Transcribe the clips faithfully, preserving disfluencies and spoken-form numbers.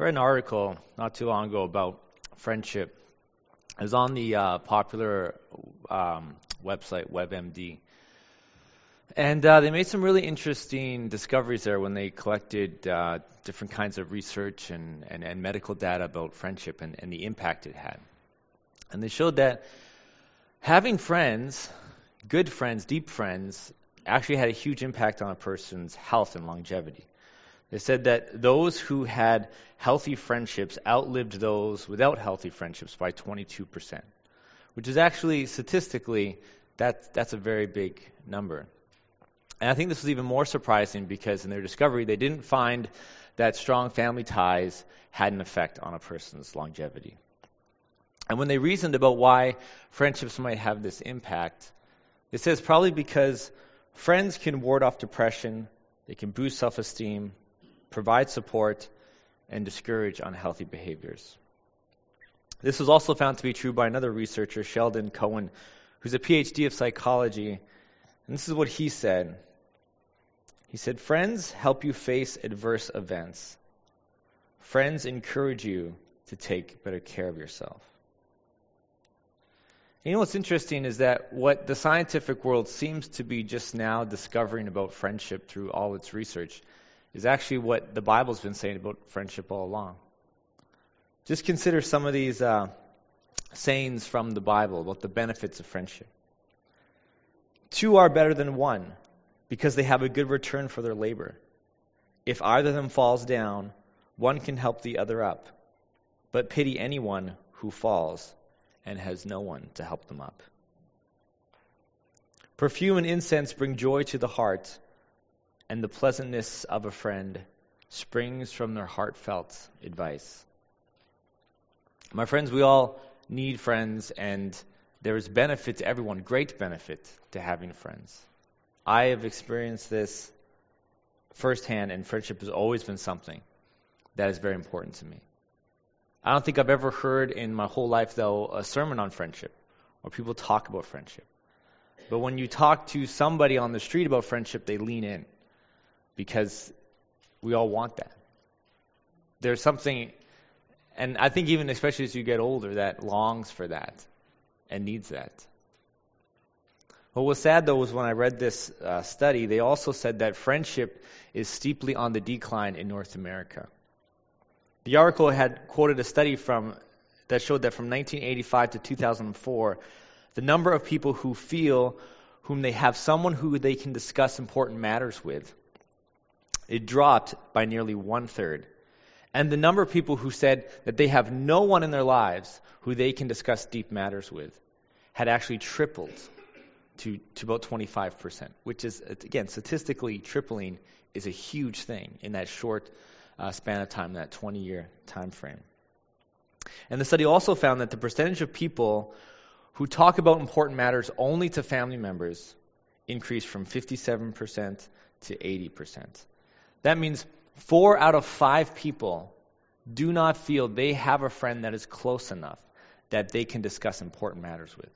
read an article not too long ago about friendship. It was on the uh, popular um, website WebMD. And uh, they made some really interesting discoveries there when they collected uh, different kinds of research and, and, and medical data about friendship and, and the impact it had. And they showed that having friends, good friends, deep friends, actually had a huge impact on a person's health and longevity. They said that those who had healthy friendships outlived those without healthy friendships by twenty-two percent, which is actually statistically, that, that's a very big number. And I think this was even more surprising because in their discovery, they didn't find that strong family ties had an effect on a person's longevity. And when they reasoned about why friendships might have this impact, it says probably because friends can ward off depression, they can boost self-esteem, provide support, and discourage unhealthy behaviors. This was also found to be true by another researcher, Sheldon Cohen, who's a P H D of psychology. And this is what he said. He said, friends help you face adverse events. Friends encourage you to take better care of yourself. You know what's interesting is that what the scientific world seems to be just now discovering about friendship through all its research is actually what the Bible's been saying about friendship all along. Just consider some of these uh, sayings from the Bible about the benefits of friendship. Two are better than one because they have a good return for their labor. If either of them falls down, one can help the other up. But pity anyone who falls and has no one to help them up. Perfume and incense bring joy to the heart, and the pleasantness of a friend springs from their heartfelt advice. My friends, we all need friends, and there is benefit to everyone, great benefit to having friends. I have experienced this firsthand, and friendship has always been something that is very important to me. I don't think I've ever heard in my whole life, though, a sermon on friendship, or people talk about friendship. But when you talk to somebody on the street about friendship, they lean in, because we all want that. There's something, and I think even especially as you get older, that longs for that and needs that. What was sad, though, was when I read this uh, study, they also said that friendship is steeply on the decline in North America. The article had quoted a study from that showed that from nineteen eighty-five to two thousand four, the number of people who feel whom they have someone who they can discuss important matters with, it dropped by nearly one-third. And the number of people who said that they have no one in their lives who they can discuss deep matters with had actually tripled to, to about twenty-five percent, which is, again, statistically tripling is a huge thing in that short uh, span of time, that twenty-year time frame. And the study also found that the percentage of people who talk about important matters only to family members increased from fifty-seven percent to eighty percent. That means four out of five people do not feel they have a friend that is close enough that they can discuss important matters with.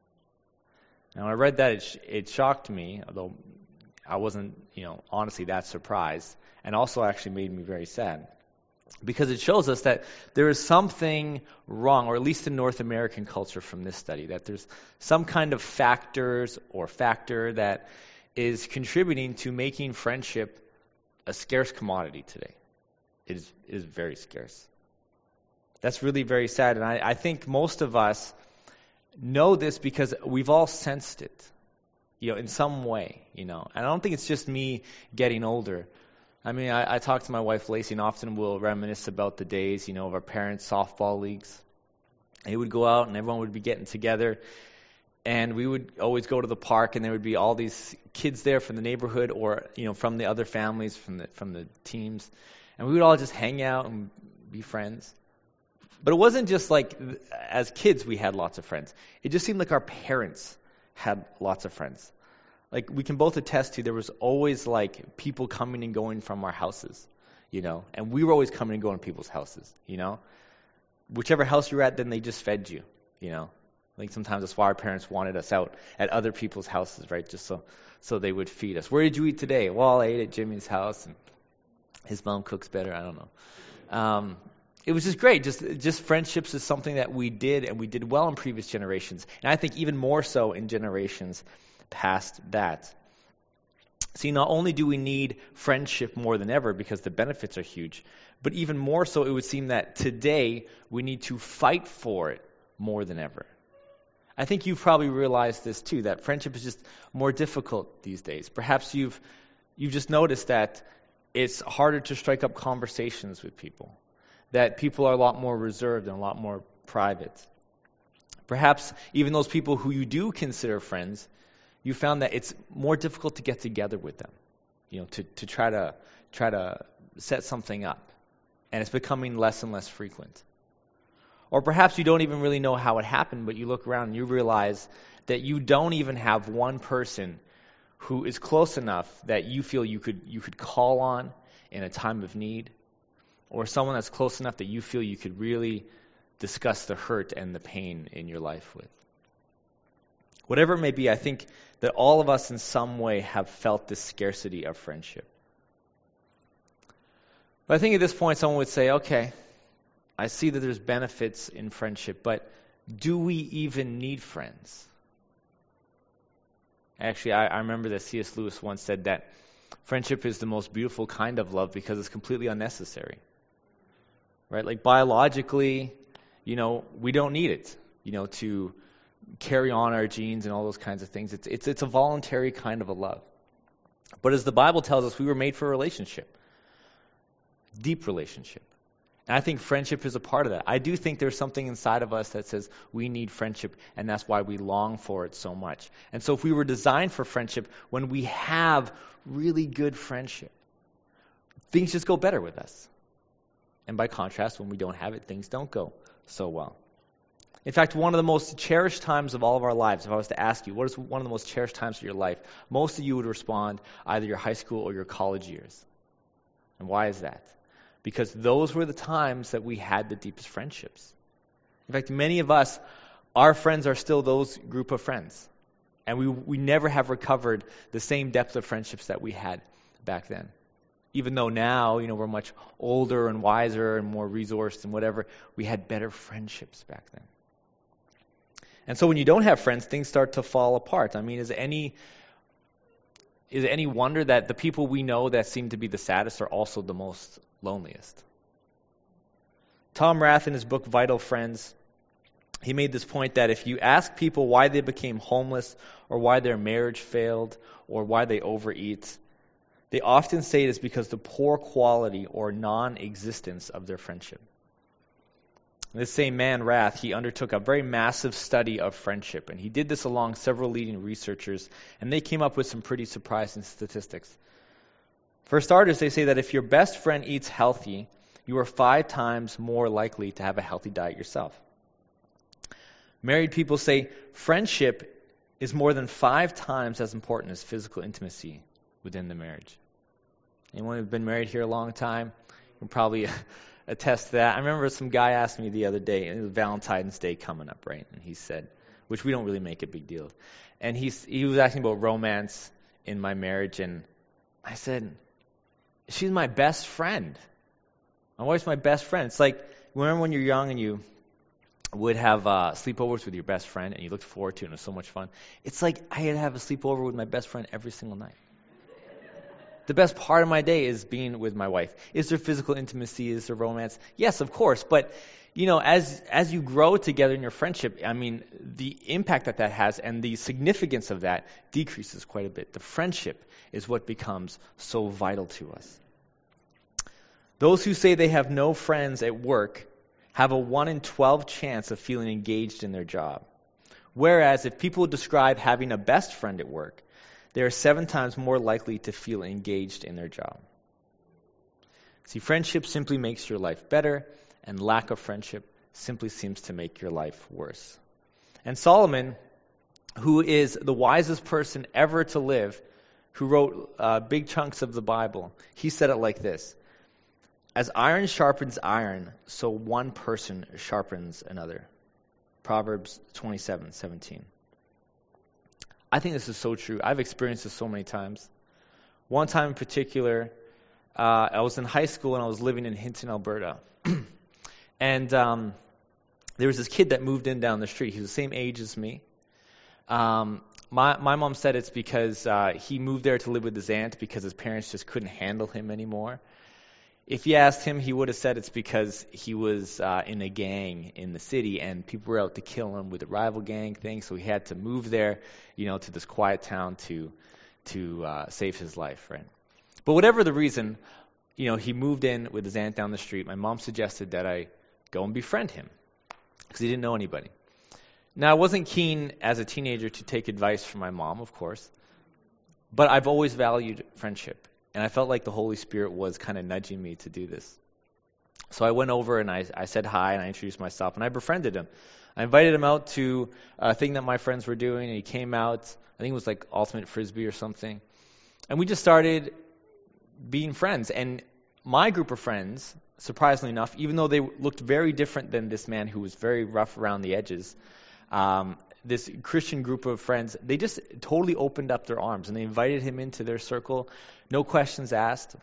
Now, when I read that, it, sh- it shocked me, although I wasn't, you know, honestly that surprised, and also actually made me very sad. Because it shows us that there is something wrong, or at least in North American culture from this study, that there's some kind of factors or factor that is contributing to making friendship a scarce commodity today. It is, it is very scarce. That's really very sad, and I, I think most of us know this because we've all sensed it, you know, in some way, you know. And I don't think it's just me getting older. I mean, I, I talk to my wife, Lacey, and often we'll reminisce about the days, you know, of our parents' softball leagues. They would go out and everyone would be getting together, and we would always go to the park, and there would be all these kids there from the neighborhood or, you know, from the other families, from the from the teams, and we would all just hang out and be friends. But it wasn't just like, as kids we had lots of friends. It just seemed like our parents had lots of friends. Like, we can both attest to, there was always, like, people coming and going from our houses, you know. And we were always coming and going to people's houses, you know. Whichever house you were at, then they just fed you, you know. I think sometimes that's why our parents wanted us out at other people's houses, right, just so so they would feed us. Where did you eat today? Well, I ate at Jimmy's house, and his mom cooks better. I don't know. Um, it was just great. Just just friendships is something that we did, and we did well in previous generations. And I think even more so in generations past that. See, not only do we need friendship more than ever because the benefits are huge, but even more so it would seem that today we need to fight for it more than ever. I think you've probably realized this too, that friendship is just more difficult these days. Perhaps you've you've just noticed that it's harder to strike up conversations with people, that people are a lot more reserved and a lot more private. Perhaps even those people who you do consider friends, you found that it's more difficult to get together with them, you know, to, to try to try to set something up. And it's becoming less and less frequent. Or perhaps you don't even really know how it happened, but you look around and you realize that you don't even have one person who is close enough that you feel you could you could call on in a time of need, or someone that's close enough that you feel you could really discuss the hurt and the pain in your life with. Whatever it may be, I think that all of us in some way have felt this scarcity of friendship. But I think at this point someone would say, okay, I see that there's benefits in friendship, but do we even need friends? Actually, I, I remember that C S Lewis once said that friendship is the most beautiful kind of love because it's completely unnecessary. Right? Like biologically, you know, we don't need it, you know, to carry on our genes and all those kinds of things. It's it's it's a voluntary kind of a love. But as the Bible tells us, we were made for a relationship. Deep relationship. And I think friendship is a part of that. I do think there's something inside of us that says we need friendship, and that's why we long for it so much. And so if we were designed for friendship, when we have really good friendship, things just go better with us. And by contrast, when we don't have it, things don't go so well. In fact, one of the most cherished times of all of our lives, if I was to ask you, what is one of the most cherished times of your life? Most of you would respond either your high school or your college years. And why is that? Because those were the times that we had the deepest friendships. In fact, many of us, our friends are still those group of friends. And we we never have recovered the same depth of friendships that we had back then. Even though now, you know, we're much older and wiser and more resourced and whatever, we had better friendships back then. And so when you don't have friends, things start to fall apart. I mean, is it any is it any wonder that the people we know that seem to be the saddest are also the most loneliest? Tom Rath, in his book Vital Friends, he made this point that if you ask people why they became homeless or why their marriage failed or why they overeat, they often say it is because the poor quality or non-existence of their friendship. This same man, Rath, he undertook a very massive study of friendship, and he did this along several leading researchers, and they came up with some pretty surprising statistics. For starters, they say that if your best friend eats healthy, you are five times more likely to have a healthy diet yourself. Married people say friendship is more than five times as important as physical intimacy within the marriage. Anyone who's been married here a long time can probably attest to that. I remember some guy asked me the other day, and it was Valentine's Day coming up, right? And he said, which we don't really make a big deal. And he's, he was asking about romance in my marriage, and I said, she's my best friend. My wife's my best friend. It's like, remember when you're young and you would have uh, sleepovers with your best friend, and you looked forward to it, and it was so much fun. It's like I had to have a sleepover with my best friend every single night. The best part of my day is being with my wife. Is there physical intimacy? Is there romance? Yes, of course. But, you know, as as you grow together in your friendship, I mean, the impact that that has and the significance of that decreases quite a bit. The friendship is what becomes so vital to us. Those who say they have no friends at work have a one in twelve chance of feeling engaged in their job. Whereas if people describe having a best friend at work, they are seven times more likely to feel engaged in their job. See, friendship simply makes your life better, and lack of friendship simply seems to make your life worse. And Solomon, who is the wisest person ever to live, who wrote uh, big chunks of the Bible, he said it like this: as iron sharpens iron, so one person sharpens another. Proverbs twenty-seven seventeen. I think this is so true. I've experienced this so many times. One time in particular, uh, I was in high school and I was living in Hinton, Alberta. And um, there was this kid that moved in down the street. He was the same age as me. Um, my my mom said it's because uh, he moved there to live with his aunt because his parents just couldn't handle him anymore. If you asked him, he would have said it's because he was uh, in a gang in the city and people were out to kill him with a rival gang thing, so he had to move there, you know, to this quiet town to to uh, save his life, right? But whatever the reason, you know, he moved in with his aunt down the street. My mom suggested that I go and befriend him because he didn't know anybody. Now, I wasn't keen as a teenager to take advice from my mom, of course, but I've always valued friendship. And I felt like the Holy Spirit was kind of nudging me to do this. So I went over and I, I said hi and I introduced myself and I befriended him. I invited him out to a thing that my friends were doing and he came out. I think it was like Ultimate Frisbee or something. And we just started being friends. And my group of friends, surprisingly enough, even though they looked very different than this man who was very rough around the edges, um, this Christian group of friends, they just totally opened up their arms and they invited him into their circle, no questions asked.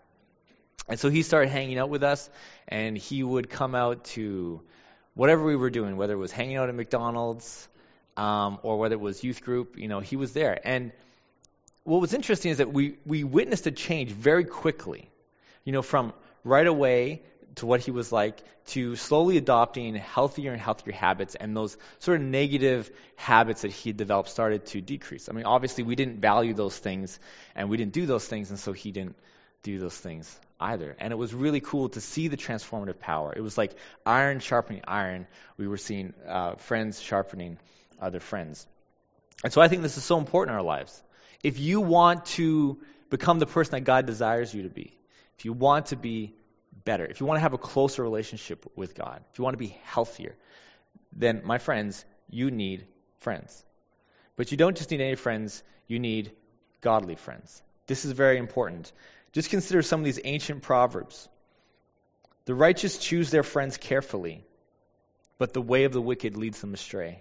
And so he started hanging out with us, and he would come out to whatever we were doing, whether it was hanging out at McDonald's um, or whether it was youth group, you know, he was there. And what was interesting is that we, we witnessed a change very quickly, you know, from right away to what he was like, to slowly adopting healthier and healthier habits, and those sort of negative habits that he had developed started to decrease. I mean, obviously, we didn't value those things, and we didn't do those things, and so he didn't do those things either. And it was really cool to see the transformative power. It was like iron sharpening iron. We were seeing uh, friends sharpening other friends. And so I think this is so important in our lives. If you want to become the person that God desires you to be, if you want to be better, if you want to have a closer relationship with God, if you want to be healthier, then, my friends, you need friends. But you don't just need any friends, you need godly friends. This is very important. Just consider some of these ancient proverbs. The righteous choose their friends carefully, but the way of the wicked leads them astray.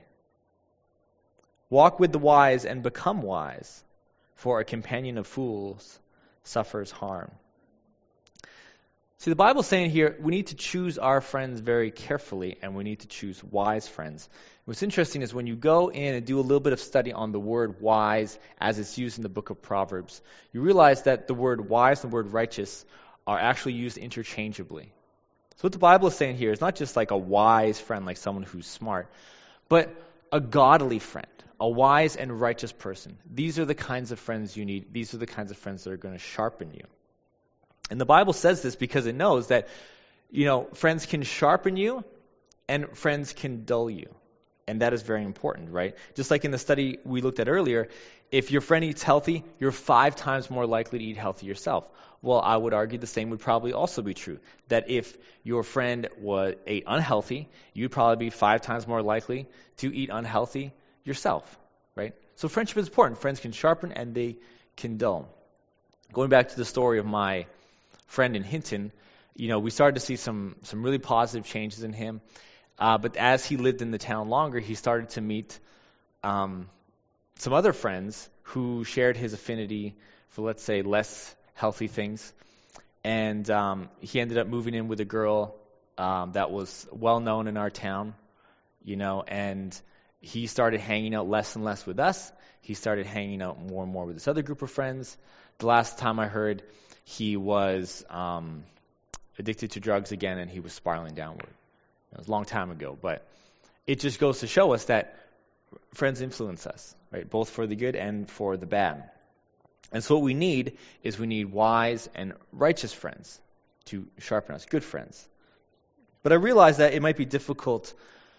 Walk with the wise and become wise, for a companion of fools suffers harm. See, the Bible's saying here we need to choose our friends very carefully, and we need to choose wise friends. What's interesting is when you go in and do a little bit of study on the word wise as it's used in the book of Proverbs, you realize that the word wise and the word righteous are actually used interchangeably. So what the Bible is saying here is not just like a wise friend, like someone who's smart, but a godly friend, a wise and righteous person. These are the kinds of friends you need. These are the kinds of friends that are going to sharpen you. And the Bible says this because it knows that, you know, friends can sharpen you and friends can dull you. And that is very important, right? Just like in the study we looked at earlier, if your friend eats healthy, you're five times more likely to eat healthy yourself. Well, I would argue the same would probably also be true. That if your friend was ate unhealthy, you'd probably be five times more likely to eat unhealthy yourself, right? So friendship is important. Friends can sharpen and they can dull. Going back to the story of my friend in Hinton, you know, we started to see some some really positive changes in him. Uh, but as he lived in the town longer, he started to meet um, some other friends who shared his affinity for, let's say, less healthy things. And um, he ended up moving in with a girl um, that was well known in our town, you know, and he started hanging out less and less with us. He started hanging out more and more with this other group of friends. The last time I heard, he was um, addicted to drugs again, and he was spiraling downward. It was a long time ago, but it just goes to show us that friends influence us, right? Both for the good and for the bad. And so what we need is we need wise and righteous friends to sharpen us, good friends. But I realize that it might be difficult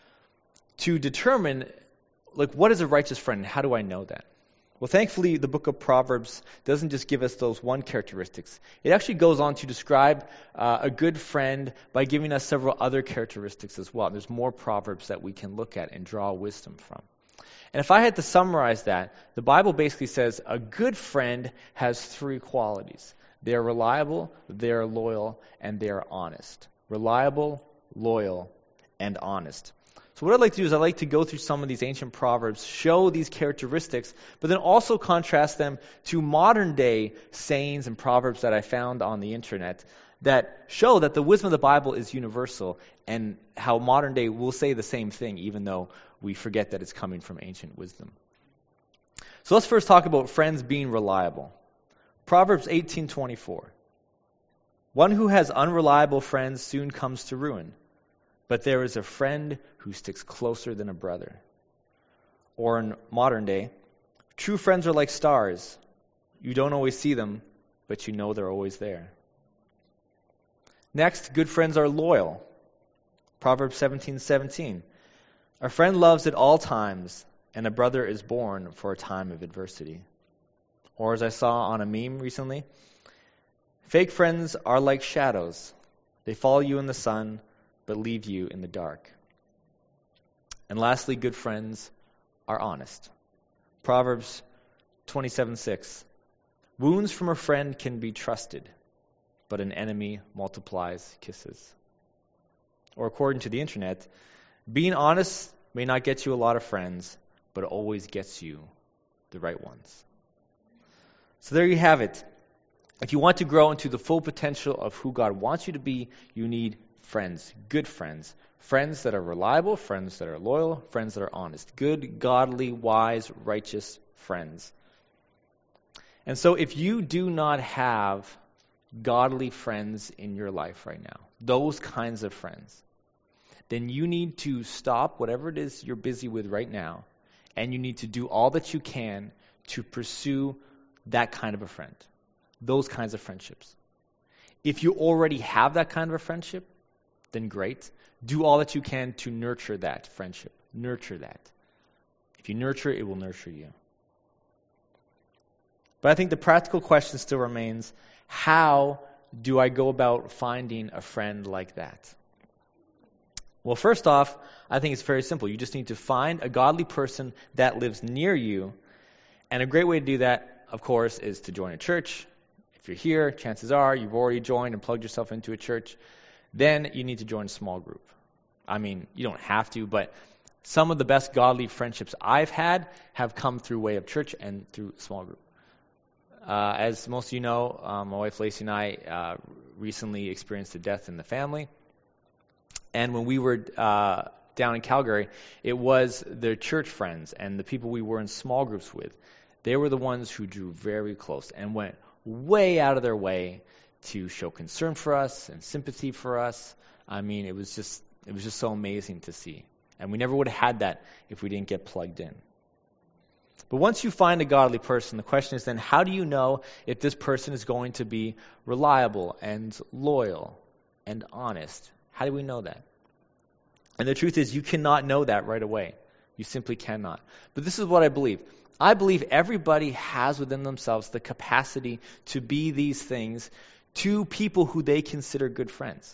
to determine, like, what is a righteous friend and how do I know that? Well, thankfully, the book of Proverbs doesn't just give us those one characteristics. It actually goes on to describe uh, a good friend by giving us several other characteristics as well. There's more Proverbs that we can look at and draw wisdom from. And if I had to summarize that, the Bible basically says a good friend has three qualities. They are reliable, they are loyal, and they are honest. Reliable, loyal, and honest. So what I'd like to do is I'd like to go through some of these ancient proverbs, show these characteristics, but then also contrast them to modern day sayings and proverbs that I found on the internet that show that the wisdom of the Bible is universal, and how modern day will say the same thing, even though we forget that it's coming from ancient wisdom. So let's first talk about friends being reliable. Proverbs eighteen twenty-four. One who has unreliable friends soon comes to ruin, but there is a friend who sticks closer than a brother. Or in modern day, true friends are like stars. You don't always see them, but you know they're always there. Next, good friends are loyal. Proverbs seventeen seventeen. A friend loves at all times, and a brother is born for a time of adversity. Or as I saw on a meme recently, fake friends are like shadows. They follow you in the sun, but leave you in the dark. And lastly, good friends are honest. Proverbs twenty-seven six. Wounds from a friend can be trusted, but an enemy multiplies kisses. Or according to the internet, being honest may not get you a lot of friends, but it always gets you the right ones. So there you have it. If you want to grow into the full potential of who God wants you to be, you need friends, good friends. Friends that are reliable, friends that are loyal, friends that are honest. Good, godly, wise, righteous friends. And so if you do not have godly friends in your life right now, those kinds of friends, then you need to stop whatever it is you're busy with right now, and you need to do all that you can to pursue that kind of a friend, those kinds of friendships. If you already have that kind of a friendship, then great. Do all that you can to nurture that friendship. Nurture that. If you nurture it, it will nurture you. But I think the practical question still remains, how do I go about finding a friend like that? Well, first off, I think it's very simple. You just need to find a godly person that lives near you. And a great way to do that, of course, is to join a church. If you're here, chances are you've already joined and plugged yourself into a church. Then you need to join a small group. I mean, you don't have to, but some of the best godly friendships I've had have come through way of church and through small group. Uh, as most of you know, um, my wife Lacey and I uh, recently experienced a death in the family. And when we were uh, down in Calgary, it was the church friends and the people we were in small groups with. They were the ones who drew very close and went way out of their way to show concern for us and sympathy for us. I mean, it was just it was just so amazing to see. And we never would have had that if we didn't get plugged in. But once you find a godly person, the question is then, how do you know if this person is going to be reliable and loyal and honest? How do we know that? And the truth is, you cannot know that right away. You simply cannot. But this is what I believe. I believe everybody has within themselves the capacity to be these things to people who they consider good friends.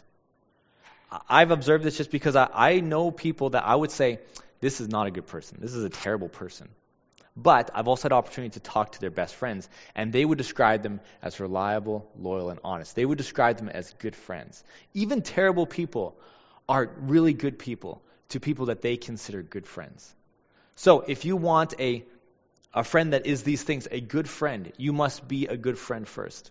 I've observed this just because I, I know people that I would say, this is not a good person. This is a terrible person. But I've also had the opportunity to talk to their best friends, and they would describe them as reliable, loyal, and honest. They would describe them as good friends. Even terrible people are really good people to people that they consider good friends. So if you want a, a friend that is these things, a good friend, you must be a good friend first.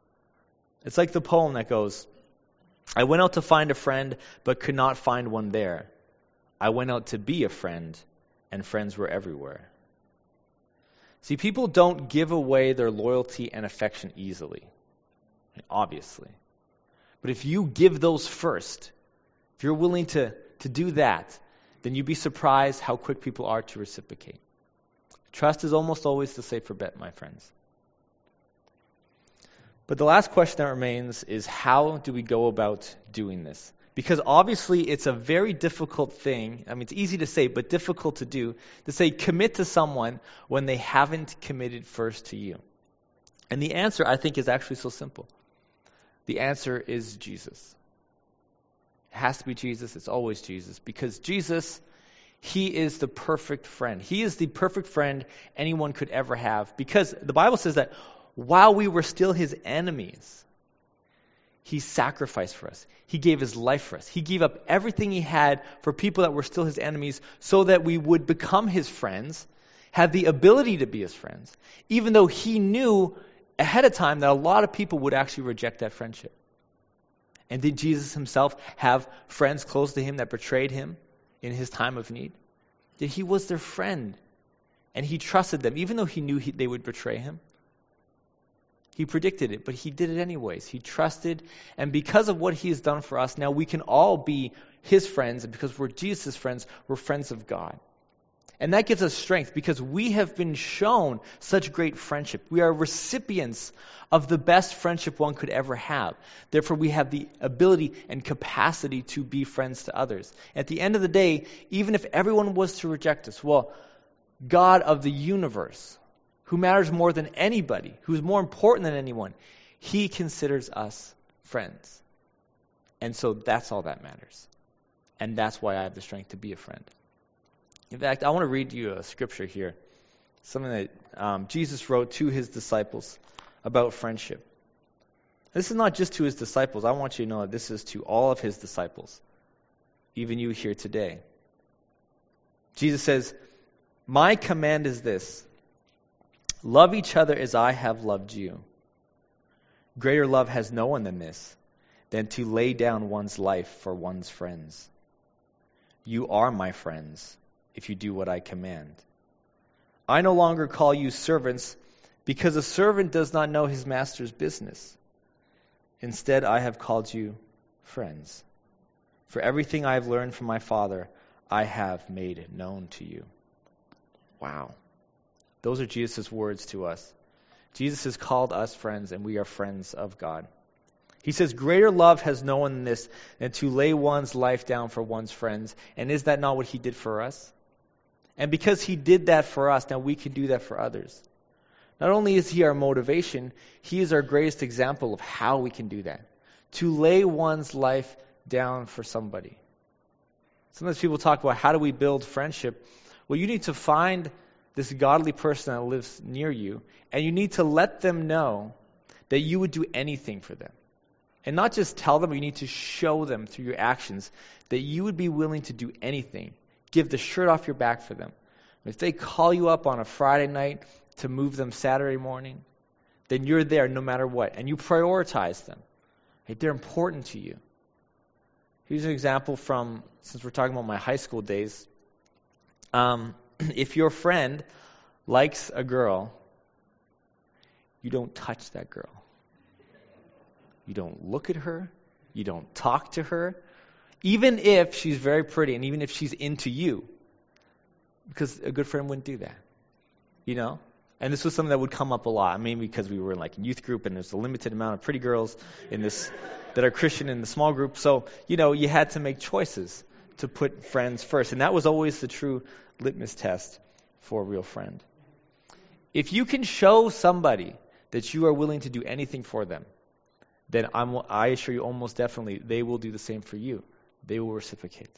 It's like the poem that goes, I went out to find a friend, but could not find one there. I went out to be a friend, and friends were everywhere. See, people don't give away their loyalty and affection easily, obviously. But if you give those first, if you're willing to, to do that, then you'd be surprised how quick people are to reciprocate. Trust is almost always the safer bet, my friends. But the last question that remains is, how do we go about doing this? Because obviously it's a very difficult thing. I mean, it's easy to say, but difficult to do, to say commit to someone when they haven't committed first to you. And the answer, I think, is actually so simple. The answer is Jesus. It has to be Jesus. It's always Jesus. Because Jesus, He is the perfect friend. He is the perfect friend anyone could ever have. Because the Bible says that while we were still His enemies, He sacrificed for us. He gave His life for us. He gave up everything He had for people that were still His enemies so that we would become His friends, have the ability to be His friends, even though He knew ahead of time that a lot of people would actually reject that friendship. And did Jesus himself have friends close to him that betrayed him in his time of need? That he was their friend, and he trusted them, even though he knew he, they would betray him. He predicted it, but he did it anyways. He trusted, and because of what he has done for us, now we can all be his friends, and because we're Jesus' friends, we're friends of God. And that gives us strength because we have been shown such great friendship. We are recipients of the best friendship one could ever have. Therefore, we have the ability and capacity to be friends to others. At the end of the day, even if everyone was to reject us, well, God of the universe, who matters more than anybody, who's more important than anyone, he considers us friends. And so that's all that matters. And that's why I have the strength to be a friend. In fact, I want to read you a scripture here, something that um, Jesus wrote to his disciples about friendship. This is not just to his disciples. I want you to know that this is to all of his disciples, even you here today. Jesus says, "My command is this, love each other as I have loved you. Greater love has no one than this, than to lay down one's life for one's friends. You are my friends, if you do what I command. I no longer call you servants, because a servant does not know his master's business. Instead, I have called you friends. For everything I have learned from my Father, I have made known to you." Wow. Those are Jesus' words to us. Jesus has called us friends, and we are friends of God. He says, greater love has no one than this, than to lay one's life down for one's friends. And is that not what he did for us? And because he did that for us, now we can do that for others. Not only is he our motivation, he is our greatest example of how we can do that. To lay one's life down for somebody. Sometimes people talk about how do we build friendship. Well, you need to find this godly person that lives near you, and you need to let them know that you would do anything for them. And not just tell them, you need to show them through your actions that you would be willing to do anything. Give the shirt off your back for them. If they call you up on a Friday night to move them Saturday morning, then you're there no matter what. And you prioritize them. Right? They're important to you. Here's an example from, since we're talking about my high school days. Um, if your friend likes a girl, you don't touch that girl. You don't look at her. You don't talk to her. Even if she's very pretty and even if she's into you. Because a good friend wouldn't do that. You know? And this was something that would come up a lot. I mean, because we were in like a youth group and there's a limited amount of pretty girls in this that are Christian in the small group. So, you know, you had to make choices to put friends first. And that was always the true litmus test for a real friend. If you can show somebody that you are willing to do anything for them, then I'm, I assure you almost definitely they will do the same for you. They will reciprocate.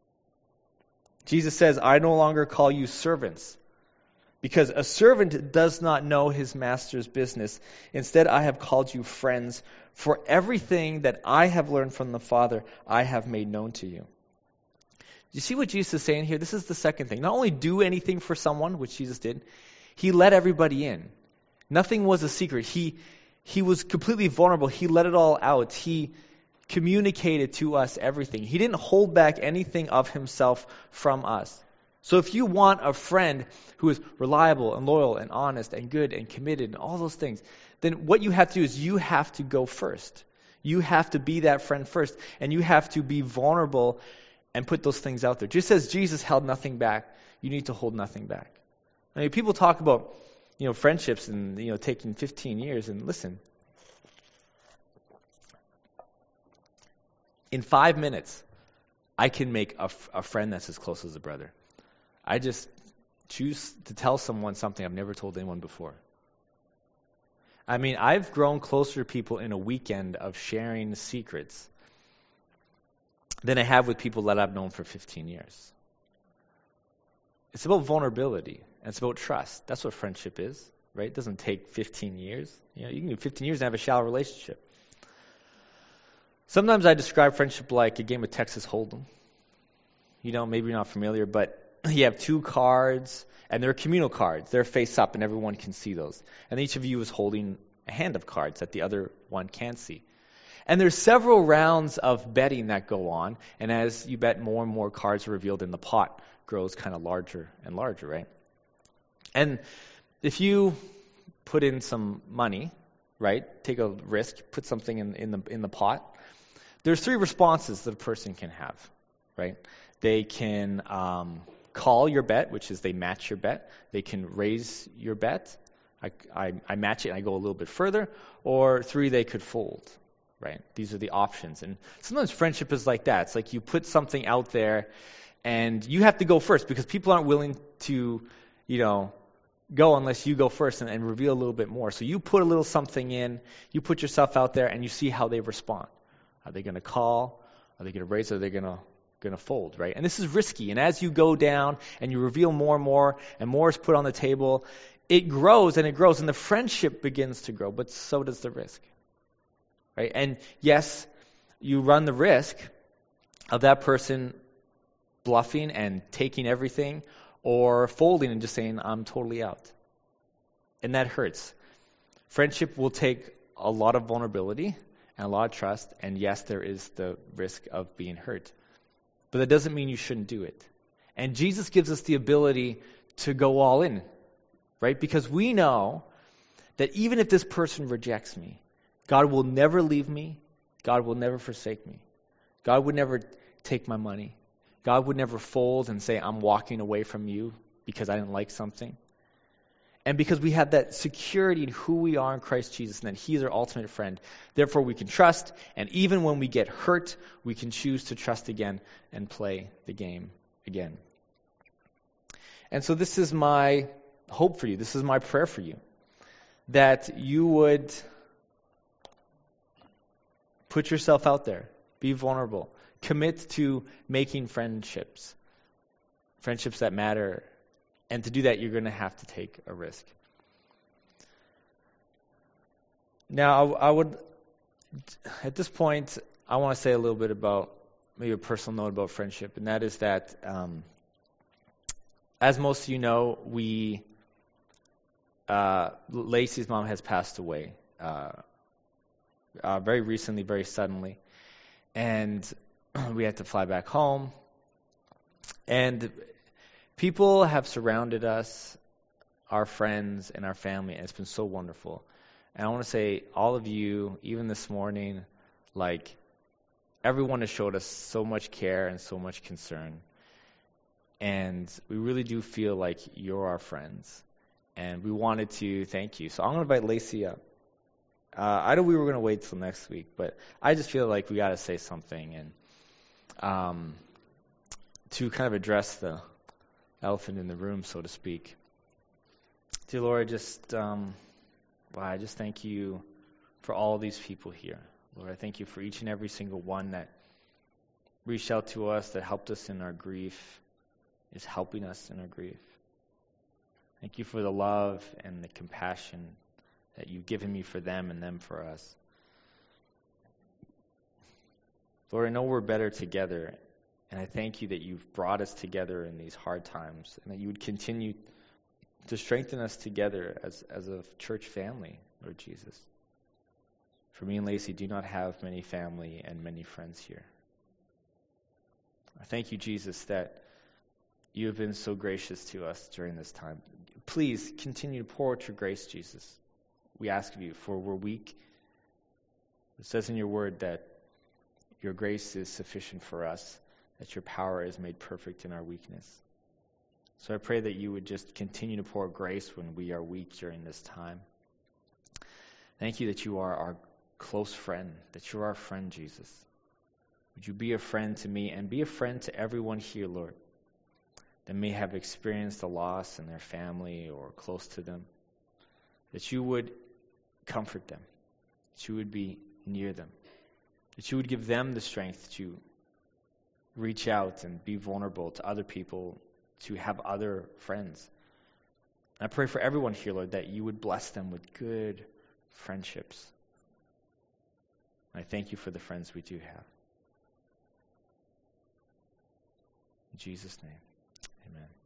Jesus says, I no longer call you servants, because a servant does not know his master's business. Instead, I have called you friends, for everything that I have learned from the Father, I have made known to you. You see what Jesus is saying here? This is the second thing. Not only do anything for someone, which Jesus did, he let everybody in. Nothing was a secret. He He was completely vulnerable. He let it all out. He communicated to us everything. He didn't hold back anything of himself from us. So if you want a friend who is reliable and loyal and honest and good and committed and all those things, then what you have to do is you have to go first. You have to be that friend first. And you have to be vulnerable and put those things out there. Just as Jesus held nothing back, you need to hold nothing back. I mean, people talk about You know, friendships and, you know, taking fifteen years. And listen, in five minutes, I can make a, a friend that's as close as a brother. I just choose to tell someone something I've never told anyone before. I mean, I've grown closer to people in a weekend of sharing secrets than I have with people that I've known for fifteen years. It's about vulnerability. And it's about trust. That's what friendship is, right? It doesn't take fifteen years. You know, you can do fifteen years and have a shallow relationship. Sometimes I describe friendship like a game of Texas Hold'em. You know, maybe you're not familiar, but you have two cards, and they're communal cards. They're face up, and everyone can see those. And each of you is holding a hand of cards that the other one can't see. And there's several rounds of betting that go on, and as you bet, more and more cards are revealed, and the pot grows kind of larger and larger, right? And if you put in some money, right, take a risk, put something in, in the in the pot, there's three responses that a person can have, right? They can um, call your bet, which is they match your bet. They can raise your bet. I, I, I match it and I go a little bit further. Or three, they could fold, right? These are the options. And sometimes friendship is like that. It's like you put something out there and you have to go first because people aren't willing to, you know, go unless you go first and, and reveal a little bit more. So you put a little something in, you put yourself out there, and you see how they respond. Are they going to call? Are they going to raise? Or are they going to going to fold, right? And this is risky. And as you go down and you reveal more and more, and more is put on the table, it grows and it grows, and the friendship begins to grow, but so does the risk, right? And yes, you run the risk of that person bluffing and taking everything, or folding and just saying, I'm totally out. And that hurts. Friendship will take a lot of vulnerability and a lot of trust, and yes, there is the risk of being hurt. But that doesn't mean you shouldn't do it. And Jesus gives us the ability to go all in, right? Because we know that even if this person rejects me, God will never leave me. God will never forsake me. God would never take my money. God would never fold and say, I'm walking away from you because I didn't like something. And because we have that security in who we are in Christ Jesus and that He's our ultimate friend, therefore we can trust, and even when we get hurt, we can choose to trust again and play the game again. And so this is my hope for you. This is my prayer for you, that you would put yourself out there, be vulnerable, commit to making friendships, friendships that matter. And to do that, you're going to have to take a risk. Now, I, I would, at this point, I want to say a little bit about, maybe a personal note about friendship, and that is that, um, as most of you know, we, uh, Lacey's mom has passed away uh, uh, very recently, very suddenly, and we had to fly back home, and people have surrounded us, our friends and our family, and it's been so wonderful. And I want to say, all of you, even this morning, like, everyone has showed us so much care and so much concern. And we really do feel like you're our friends. And we wanted to thank you. So I'm going to invite Lacey up. Uh, I know we were going to wait till next week, but I just feel like we got to say something and um, to kind of address the elephant in the room, so to speak. Dear Lord, just um, wow, I just thank you for all these people here. Lord, I thank you for each and every single one that reached out to us, that helped us in our grief, is helping us in our grief. Thank you for the love and the compassion that you've given me for them and them for us. Lord, I know we're better together, and I thank you that you've brought us together in these hard times, and that you would continue to strengthen us together as, as a church family, Lord Jesus. For me and Lacey do not have many family and many friends here. I thank you, Jesus, that you have been so gracious to us during this time. Please continue to pour out your grace, Jesus. We ask of you, for we're weak. It says in your word that your grace is sufficient for us, that your power is made perfect in our weakness. So I pray that you would just continue to pour grace when we are weak during this time. Thank you that you are our close friend, that you're our friend, Jesus. Would you be a friend to me and be a friend to everyone here, Lord, that may have experienced a loss in their family or close to them, that you would comfort them, that you would be near them, that you would give them the strength to reach out and be vulnerable to other people, to have other friends. And I pray for everyone here, Lord, that you would bless them with good friendships. I thank you for the friends we do have. In Jesus' name, amen.